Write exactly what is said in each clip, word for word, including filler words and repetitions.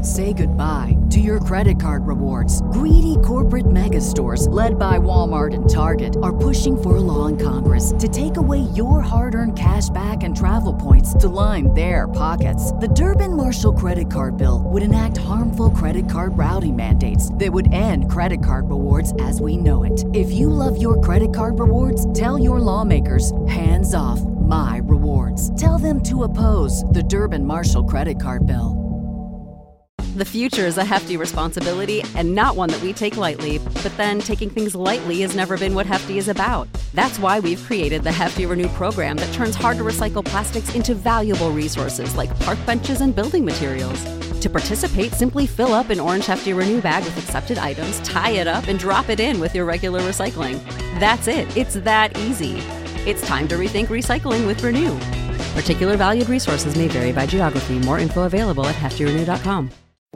Say goodbye to your credit card rewards. Greedy corporate mega stores, led by Walmart and Target, are pushing for a law in Congress to take away your hard-earned cash back and travel points to line their pockets. The Durbin-Marshall credit card bill would enact harmful credit card routing mandates that would end credit card rewards as we know it. If you love your credit card rewards, tell your lawmakers, hands off my rewards. Tell them to oppose the Durbin-Marshall credit card bill. The future is a hefty responsibility and not one that we take lightly, but then taking things lightly has never been what Hefty is about. That's why we've created the Hefty Renew program that turns hard-to-recycle plastics into valuable resources like park benches and building materials. To participate, simply fill up an orange Hefty Renew bag with accepted items, tie it up, and drop it in with your regular recycling. That's it. It's that easy. It's time to rethink recycling with Renew. Particular valued resources may vary by geography. More info available at hefty renew dot com.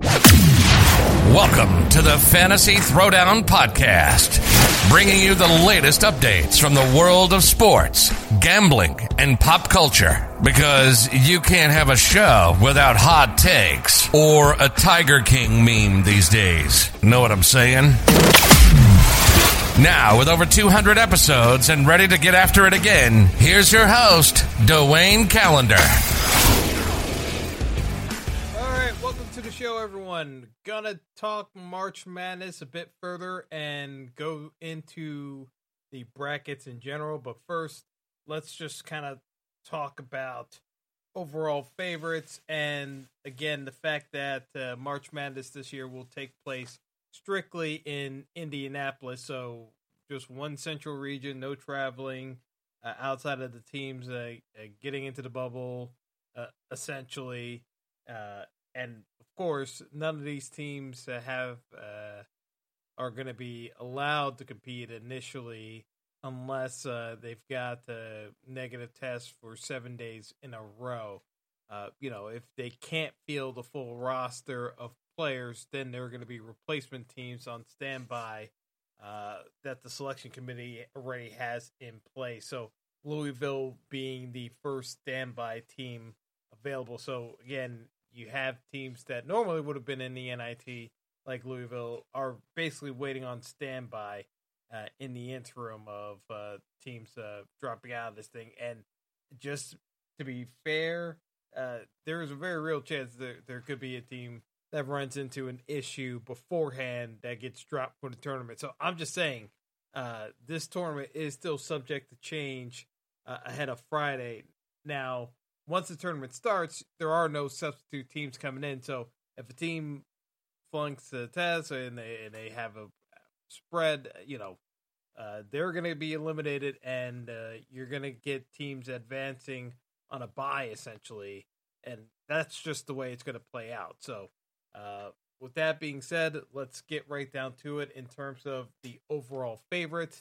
Welcome to the Fantasy Throwdown Podcast, bringing you the latest updates from the world of sports, gambling, and pop culture. Because you can't have a show without hot takes or a Tiger King meme these days. Know what I'm saying? Now, with over two hundred episodes and ready to get after it again, here's your host, Dwayne Callender. To the show, everyone. Gonna talk March Madness a bit further and go into the brackets in general, but first let's just kind of talk about overall favorites, and again the fact that uh, March Madness this year will take place strictly in Indianapolis, so just one central region, no traveling uh, outside of the teams uh, uh, getting into the bubble uh, essentially, uh, and of course, none of these teams uh, have uh, are going to be allowed to compete initially unless uh, they've got a negative test for seven days in a row. Uh, you know, if they can't field a full roster of players, then there are going to be replacement teams on standby uh, that the selection committee already has in place. So Louisville being the first standby team available. So again, you have teams that normally would have been in the N I T, like Louisville, are basically waiting on standby uh, in the interim of uh, teams uh, dropping out of this thing. And just to be fair, uh, there is a very real chance that there could be a team that runs into an issue beforehand that gets dropped for the tournament. So I'm just saying, uh, this tournament is still subject to change uh, ahead of Friday. Now, once the tournament starts, there are no substitute teams coming in. So if a team flunks the test and they and they have a spread, you know, uh, they're going to be eliminated, and uh, you're going to get teams advancing on a bye essentially, and that's just the way it's going to play out. So uh, with that being said, let's get right down to it in terms of the overall favorites.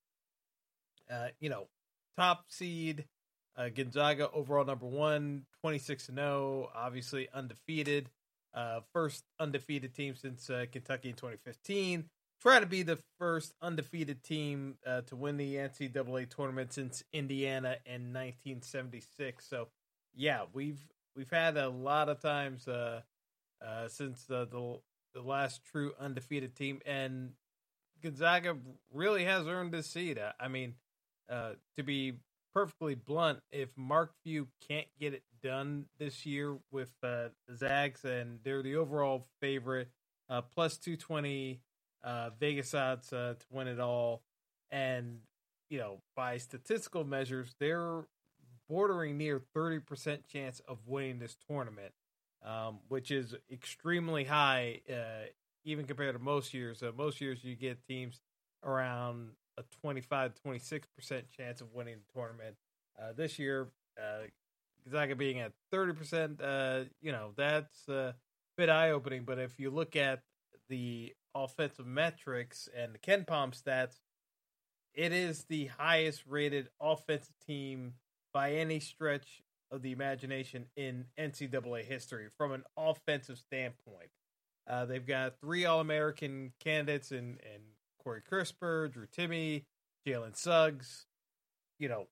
Uh, you know, top seed. Uh, Gonzaga overall number one, twenty-six and oh, obviously undefeated. Uh, first undefeated team since uh, Kentucky in twenty fifteen. Trying to be the first undefeated team uh, to win the N C double A tournament since Indiana in nineteen seventy-six. So, yeah, we've we've had a lot of times uh, uh, since the, the the last true undefeated team, and Gonzaga really has earned this seed. I mean, uh, to be perfectly blunt, if Mark Few can't get it done this year with uh, the Zags, and they're the overall favorite, uh, plus two twenty uh, Vegas odds uh, to win it all, and you know, by statistical measures, they're bordering near thirty percent chance of winning this tournament, um, which is extremely high, uh, even compared to most years. Uh, most years you get teams around a twenty-five to twenty-six percent chance of winning the tournament. Uh, this year, uh, Gonzaga being at thirty percent, uh, you know, that's a bit eye-opening. But if you look at the offensive metrics and the KenPom stats, it is the highest-rated offensive team by any stretch of the imagination in N C double A history from an offensive standpoint. Uh, they've got three All-American candidates in, in Corey Crisper, Drew Timme, Jalen Suggs. You know,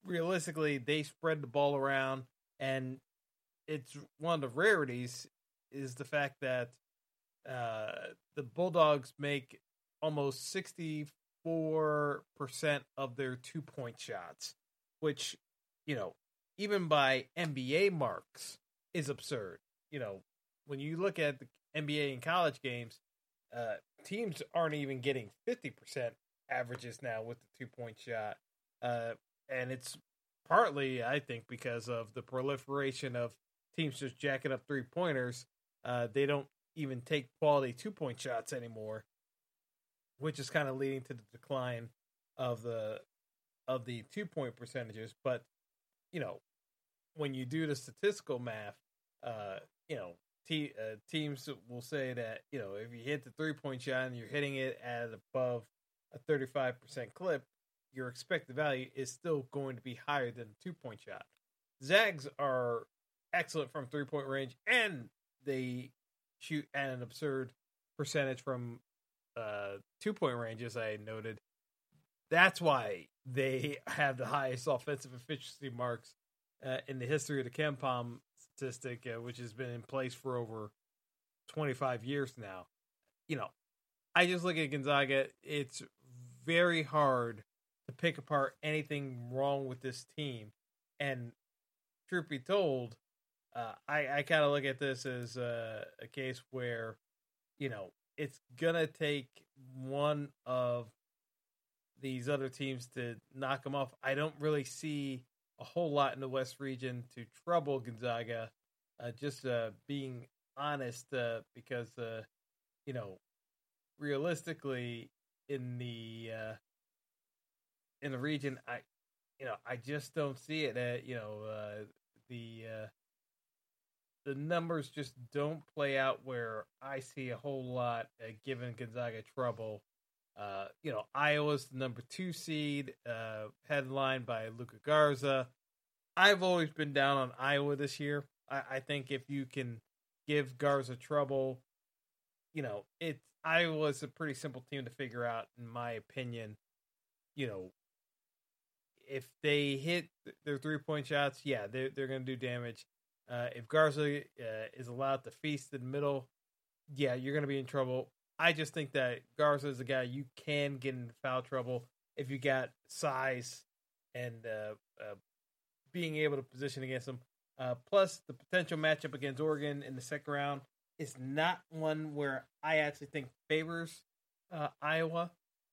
realistically, they spread the ball around, and it's one of the rarities is the fact that uh, the Bulldogs make almost sixty-four percent of their two-point shots, which, you know, even by N B A marks is absurd. You know, when you look at the N B A and college games, uh, teams aren't even getting fifty percent averages now with the two-point shot. Uh, and it's partly, I think, because of the proliferation of teams just jacking up three-pointers. Uh, they don't even take quality two-point shots anymore, which is kind of leading to the decline of the of the two-point percentages. But, you know, when you do the statistical math, uh, you know, te- uh, teams will say that, you know, if you hit the three-point shot and you're hitting it at above a thirty-five percent clip, your expected value is still going to be higher than the two-point shot. Zags are excellent from three-point range, and they shoot at an absurd percentage from uh, two-point range, as I noted. That's why they have the highest offensive efficiency marks uh, in the history of the KenPom statistic, uh, which has been in place for over twenty-five years now. You know, I just look at Gonzaga. It's very hard to pick apart anything wrong with this team. And truth be told, uh, I, I kind of look at this as a, a case where, you know, it's going to take one of these other teams to knock them off. I don't really see a whole lot in the West region to trouble Gonzaga, uh, just uh, being honest, uh, because, uh, you know, realistically in the uh, in the region, I, you know, I just don't see it. Uh, you know, uh, the uh, the numbers just don't play out where I see a whole lot uh, giving Gonzaga trouble. Uh, you know, Iowa's the number two seed, uh, headlined by Luka Garza. I've always been down on Iowa this year. I, I think if you can give Garza trouble, you know, it's Iowa's a pretty simple team to figure out, in my opinion. You know, if they hit their three-point shots, yeah, they're, they're going to do damage. Uh, if Garza uh, is allowed to feast in the middle, yeah, you're going to be in trouble. I just think that Garza is a guy you can get into foul trouble if you got size and uh, uh, being able to position against him. Uh, plus, the potential matchup against Oregon in the second round is not one where I actually think favors uh, Iowa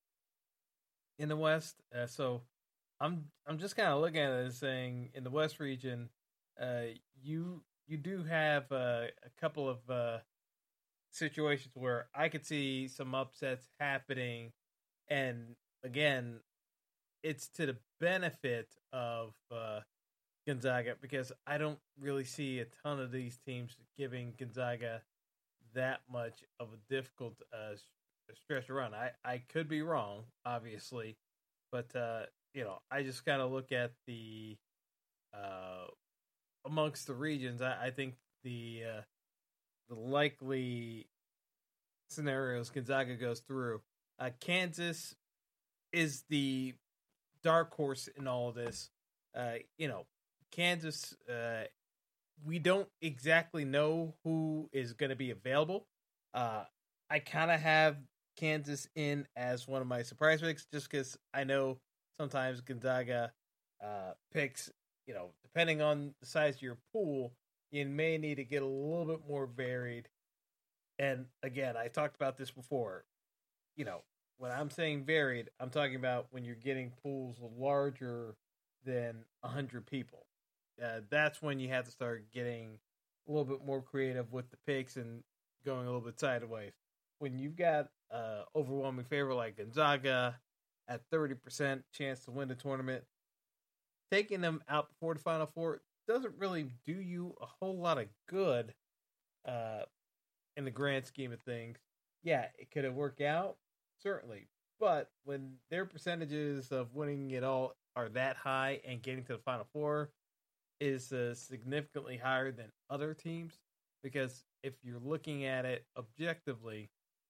in the West. Uh, so I'm I'm just kind of looking at it as saying in the West region, uh, you you do have uh, a couple of uh, situations where I could see some upsets happening, and again, it's to the benefit of uh, Gonzaga, because I don't really see a ton of these teams giving Gonzaga that much of a difficult uh, stretch to run. I, I could be wrong, obviously, but uh, you know, I just kind of look at the uh, amongst the regions. I, I think the uh, the likely scenarios Gonzaga goes through. Uh, Kansas is the dark horse in all of this. Uh, you know, Kansas, uh, we don't exactly know who is going to be available. Uh, I kind of have Kansas in as one of my surprise picks, just because I know sometimes Gonzaga uh, picks, you know, depending on the size of your pool, you may need to get a little bit more varied. And again, I talked about this before. You know, when I'm saying varied, I'm talking about when you're getting pools larger than one hundred people. Uh, that's when you have to start getting a little bit more creative with the picks and going a little bit sideways. When you've got uh, overwhelming favor like Gonzaga at thirty percent chance to win the tournament, taking them out before the Final Four doesn't really do you a whole lot of good uh, in the grand scheme of things. Yeah, it could have worked out, certainly. But when their percentages of winning it all are that high and getting to the Final Four is uh, significantly higher than other teams, because if you're looking at it objectively,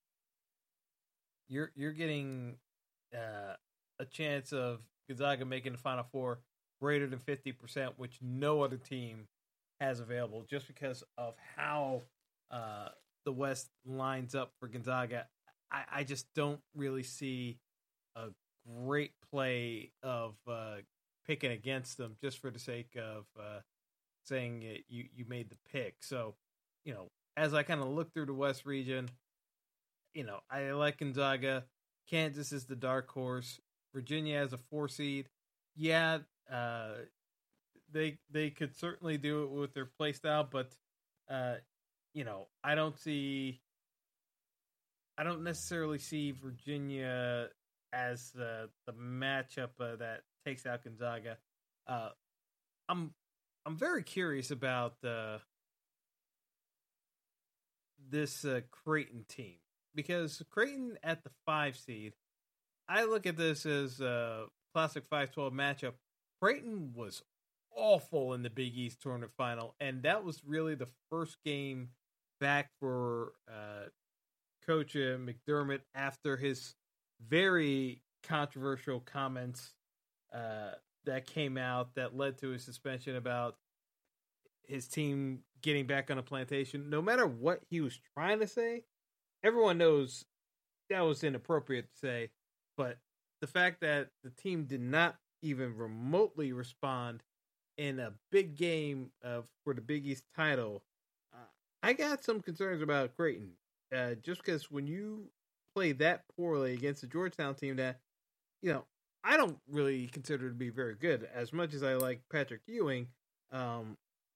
you're you're getting uh, a chance of Gonzaga making the Final Four greater than fifty percent, which no other team has available, just because of how uh, the West lines up for Gonzaga, I, I just don't really see a great play of uh, picking against them just for the sake of uh, saying it, you, you made the pick. So, you know, as I kind of look through the West region, you know, I like Gonzaga. Kansas is the dark horse. Virginia as a four seed. Yeah, uh, they they could certainly do it with their play style, but uh, you know, I don't see, I don't necessarily see Virginia as uh, the matchup uh, that takes out Gonzaga. Uh, I'm I'm very curious about uh, this uh, Creighton team, because Creighton at the five seed, I look at this as a classic five twelve matchup. Creighton was awful in the Big East tournament final, and that was really the first game back for uh, Coach uh, McDermott after his very controversial comments uh, that came out that led to his suspension about his team getting back on a plantation. No matter what he was trying to say, everyone knows that was inappropriate to say, but the fact that the team did not even remotely respond in a big game uh, for the Big East title, uh, I got some concerns about Creighton. Uh, just because when you play that poorly against the Georgetown team that, you know, I don't really consider to be very good, as much as I like Patrick Ewing, um,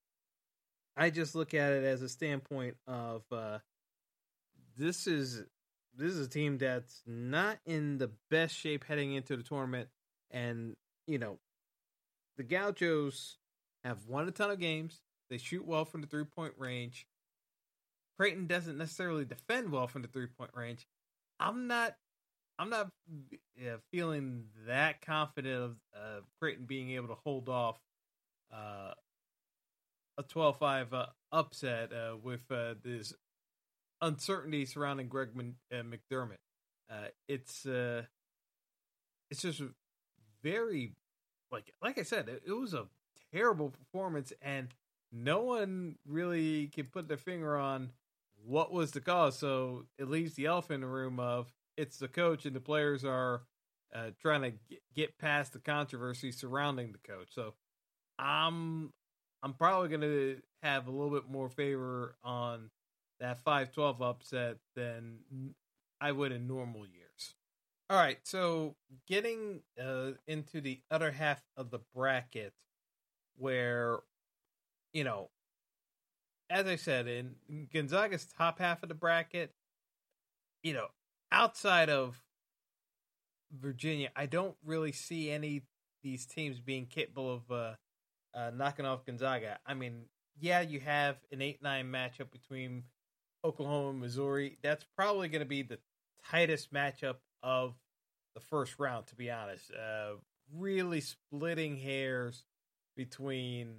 I just look at it as a standpoint of uh, this is this is a team that's not in the best shape heading into the tournament, and you know, the Gauchos have won a ton of games. They shoot well from the three point range. Creighton doesn't necessarily defend well from the three point range. I'm not, I'm not uh, feeling that confident of uh, Creighton being able to hold off uh, a twelve five uh, upset uh, with uh, this uncertainty surrounding Greg uh, McDermott. Uh, it's uh, it's just very, like like I said, it, it was a terrible performance, and no one really can put their finger on what was the cause. So it leaves the elephant in the room of it's the coach, and the players are uh, trying to get, get past the controversy surrounding the coach. So I'm I'm probably going to have a little bit more favor on that five twelve upset than I would in normal years. All right, so getting uh, into the other half of the bracket where, you know, as I said, in Gonzaga's top half of the bracket, you know, outside of Virginia, I don't really see any of these teams being capable of uh, uh, knocking off Gonzaga. I mean, yeah, you have an eight nine matchup between Oklahoma and Missouri. That's probably going to be the tightest matchup of the first round, to be honest. Uh, really splitting hairs between,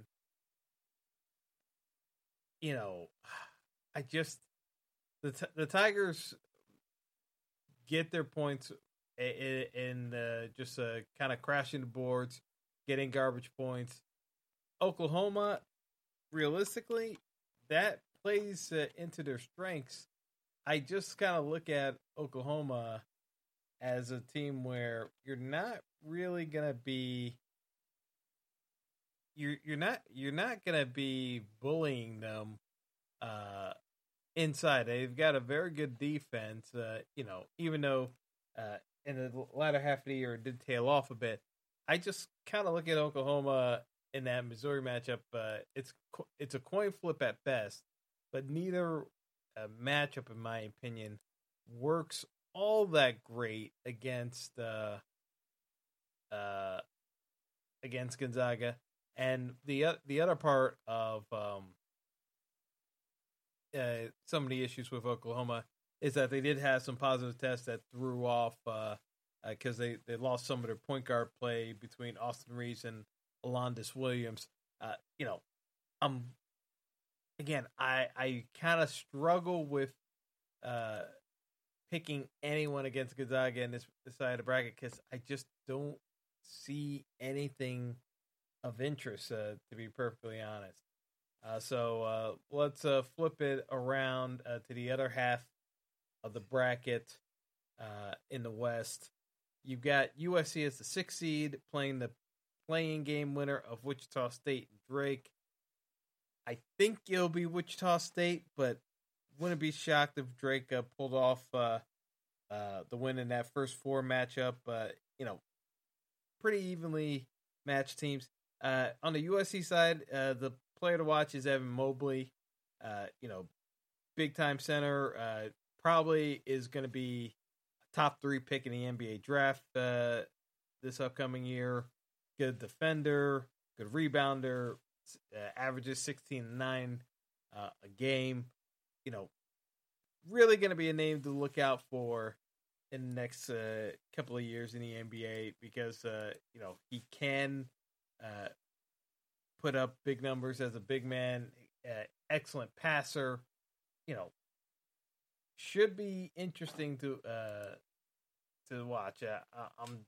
you know, I just, the the Tigers get their points in, in uh, just uh, kind of crashing the boards, getting garbage points. Oklahoma, realistically, that plays uh, into their strengths. I just kind of look at Oklahoma as a team where you're not really gonna be you're you're not you're not gonna be bullying them uh, inside. They've got a very good defense. Uh, you know, even though uh, in the latter half of the year it did tail off a bit, I just kind of look at Oklahoma in that Missouri matchup. Uh, it's it's a coin flip at best, but neither uh, matchup, in my opinion, works all that great against uh, uh, against Gonzaga. And the uh, the other part of um, uh, some of the issues with Oklahoma is that they did have some positive tests that threw off because uh, uh, they, they lost some of their point guard play between Austin Reeves and Alondas Williams. Uh, you know, um, again, I I kind of struggle with uh, picking anyone against Gonzaga in this, this side of the bracket because I just don't see anything of interest, uh, to be perfectly honest. Uh, so uh, let's uh, flip it around uh, to the other half of the bracket uh, in the West. You've got U S C as the sixth seed playing the playing game winner of Wichita State and Drake. I think it'll be Wichita State, but wouldn't be shocked if Drake uh, pulled off uh, uh, the win in that first four matchup. Uh, you know, pretty evenly matched teams. Uh, on the U S C side, uh, the player to watch is Evan Mobley. Uh, you know, big time center. Uh, probably is going to be a top three pick in the N B A draft uh, this upcoming year. Good defender, good rebounder. Uh, averages sixteen and nine uh, a game. You know, really going to be a name to look out for in the next uh, couple of years in the N B A because, uh, you know, he can uh, put up big numbers as a big man, uh, excellent passer, you know, should be interesting to uh, to watch. Uh, I'm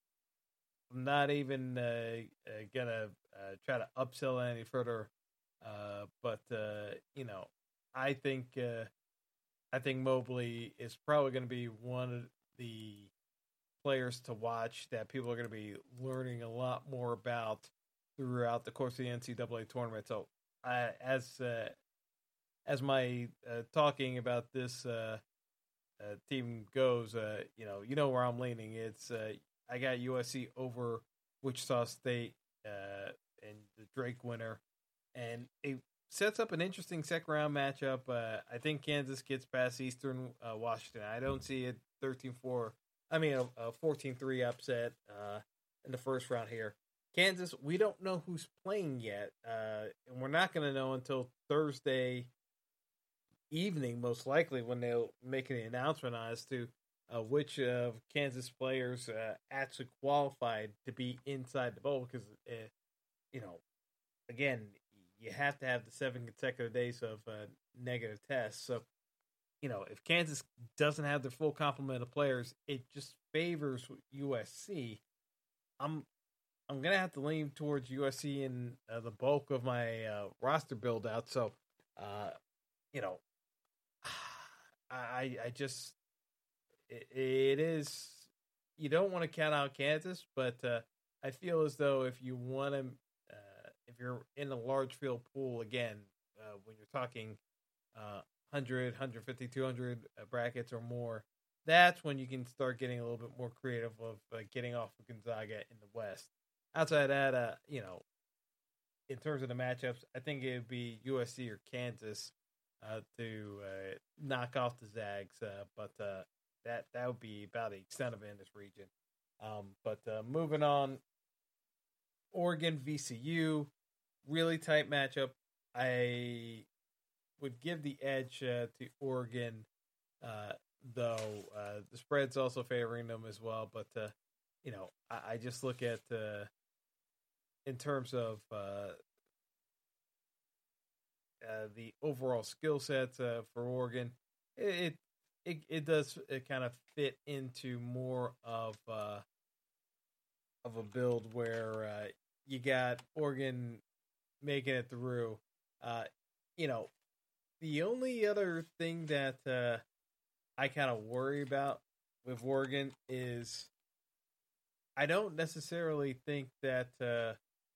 I'm not even uh, uh, going to uh, try to upsell any further, uh, but, uh, you know, I think uh, I think Mobley is probably going to be one of the players to watch that people are going to be learning a lot more about throughout the course of the N C double A tournament. So, I, as uh, as my uh, talking about this uh, uh, team goes, uh, you know, you know where I'm leaning. It's uh, I got U S C over Wichita State uh, and the Drake winner, and it sets up an interesting second round matchup. Uh, I think Kansas gets past Eastern uh, Washington. I don't see a thirteen four, I mean, a, a fourteen three upset uh, in the first round here. Kansas, we don't know who's playing yet, uh, and we're not going to know until Thursday evening, most likely, when they'll make an announcement as to uh, which of Kansas players uh, actually qualified to be inside the bowl. Because, uh, you know, again, you have to have the seven consecutive days of uh, negative tests. So, you know, if Kansas doesn't have their full complement of players, it just favors U S C. I'm I'm gonna have to lean towards U S C in uh, the bulk of my uh, roster build out. So, uh, you know, I I just it, it is you don't want to count out Kansas, but uh, I feel as though if you want to. If you're in a large field pool, again, uh, when you're talking uh, one hundred, one fifty, two hundred uh, brackets or more, that's when you can start getting a little bit more creative of uh, getting off of Gonzaga in the West. Outside of that, uh, you know, in terms of the matchups, I think it would be U S C or Kansas uh, to uh, knock off the Zags, uh, but uh, that, that would be about the extent of it in this region. Um, but uh, moving on, Oregon V C U. Really tight matchup. I would give the edge uh, to Oregon, uh, though uh, the spread's also favoring them as well. But, uh, you know, I, I just look at, uh, in terms of uh, uh, the overall skill sets uh, for Oregon, it it, it does it kind of fit into more of, uh, of a build where uh, you got Oregon making it through. Uh, you know, the only other thing that uh, I kind of worry about with Oregon is I don't necessarily think that uh,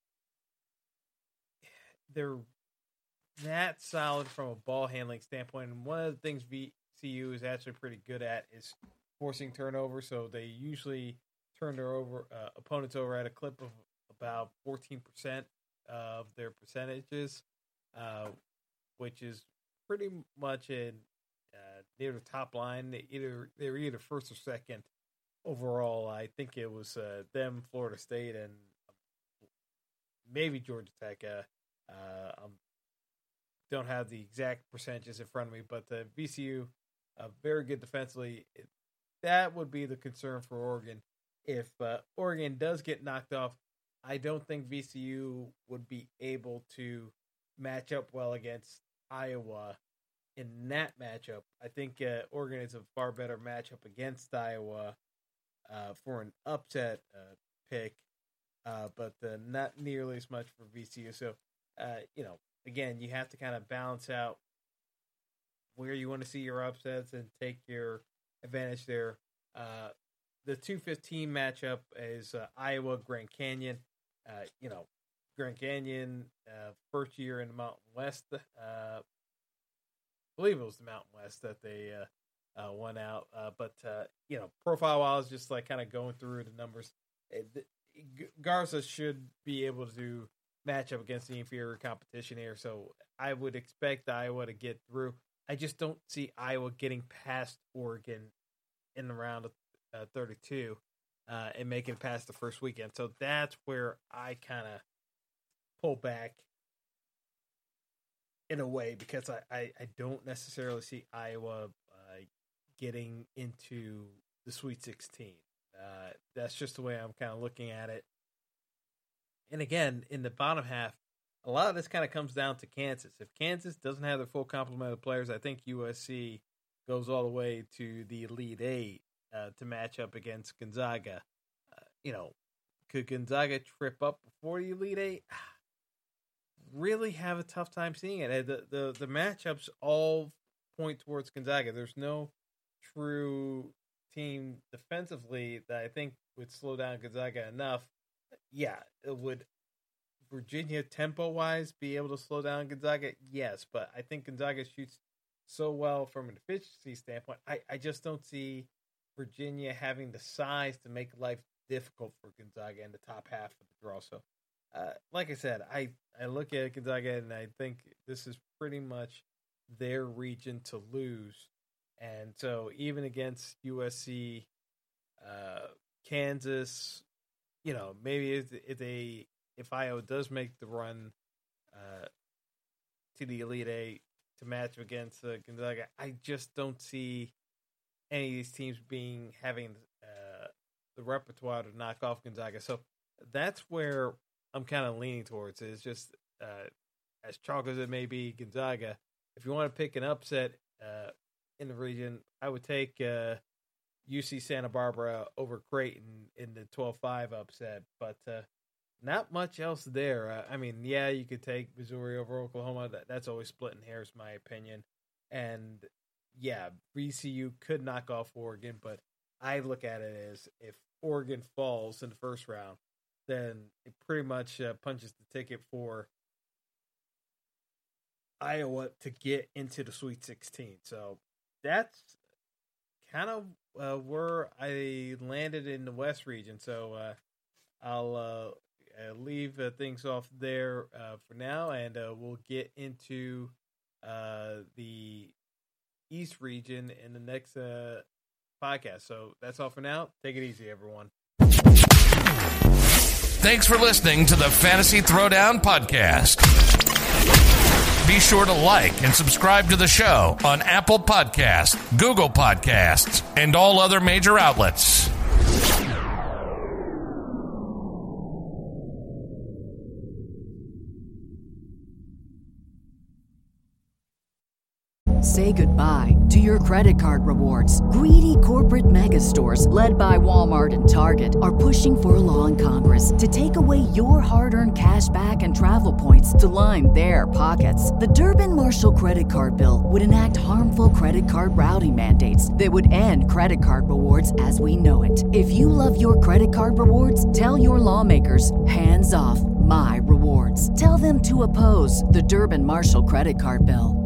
they're that solid from a ball handling standpoint. And one of the things V C U is actually pretty good at is forcing turnovers. So they usually turn their over uh, opponents over at a clip of about fourteen percent of their percentages, uh, which is pretty much in uh, near the top line. They either they're either first or second overall. I think it was uh, them, Florida State, and maybe Georgia Tech. Uh, uh, I don't have the exact percentages in front of me, but the V C U, uh, very good defensively. It, that would be the concern for Oregon. If uh, Oregon does get knocked off, I don't think V C U would be able to match up well against Iowa in that matchup. I think uh, Oregon is a far better matchup against Iowa uh, for an upset uh, pick, uh, but uh, not nearly as much for V C U. So, uh, you know, again, you have to kind of balance out where you want to see your upsets and take your advantage there. Uh, the two fifteen matchup is uh, Iowa Grand Canyon. Uh, you know, Grand Canyon, uh, first year in the Mountain West. Uh, I believe it was the Mountain West that they uh, uh, won out. Uh, but, uh, you know, profile-wise, just like kind of going through the numbers, it, Garza should be able to match up against the inferior competition here. So I would expect Iowa to get through. I just don't see Iowa getting past Oregon in the round of uh, thirty-two uh, and making it past the first weekend. So that's where I kind of pull back in a way, because I, I, I don't necessarily see Iowa uh, getting into the Sweet sixteen. Uh, that's just the way I'm kind of looking at it. And again, in the bottom half, a lot of this kind of comes down to Kansas. If Kansas doesn't have their full complement of players, I think U S C goes all the way to the Elite Eight uh, to match up against Gonzaga. Uh, you know, could Gonzaga trip up before the Elite Eight? Really have a tough time seeing it. The, the, the matchups all point towards Gonzaga. There's no true team defensively that I think would slow down Gonzaga enough. Yeah, it would Virginia tempo-wise be able to slow down Gonzaga? Yes, but I think Gonzaga shoots so well from an efficiency standpoint. I, I just don't see Virginia having the size to make life difficult for Gonzaga in the top half of the draw. So, uh, like I said, I, I look at Gonzaga and I think this is pretty much their region to lose. And so even against U S C, uh, Kansas, you know, maybe if, if they if Iowa does make the run uh, to the Elite Eight to match against uh, Gonzaga, I just don't see any of these teams being having uh, the repertoire to knock off Gonzaga. So that's where I'm kind of leaning towards. It's just uh, as chalk as it may be, Gonzaga. If you want to pick an upset uh, in the region, I would take uh, U C Santa Barbara over Creighton in the twelve five upset, but uh, not much else there. Uh, I mean, yeah, you could take Missouri over Oklahoma. That, that's always splitting hairs, my opinion. And, yeah, V C U could knock off Oregon, but I look at it as if Oregon falls in the first round, then it pretty much uh, punches the ticket for Iowa to get into the Sweet sixteen. So that's kind of uh, where I landed in the West region. So uh, I'll uh, uh, leave uh, things off there uh, for now, and uh, we'll get into uh, the East region in the next uh, podcast. So that's all for now. Take it easy, everyone. Thanks for listening to the Fantasy Throwdown Podcast. Be sure to like and subscribe to the show on Apple Podcasts, Google Podcasts, and all other major outlets. Say goodbye to your credit card rewards. Greedy corporate mega stores, led by Walmart and Target, are pushing for a law in Congress to take away your hard-earned cash back and travel points to line their pockets. The Durbin-Marshall credit card bill would enact harmful credit card routing mandates that would end credit card rewards as we know it. If you love your credit card rewards, tell your lawmakers, hands off my rewards. Tell them to oppose the Durbin-Marshall credit card bill.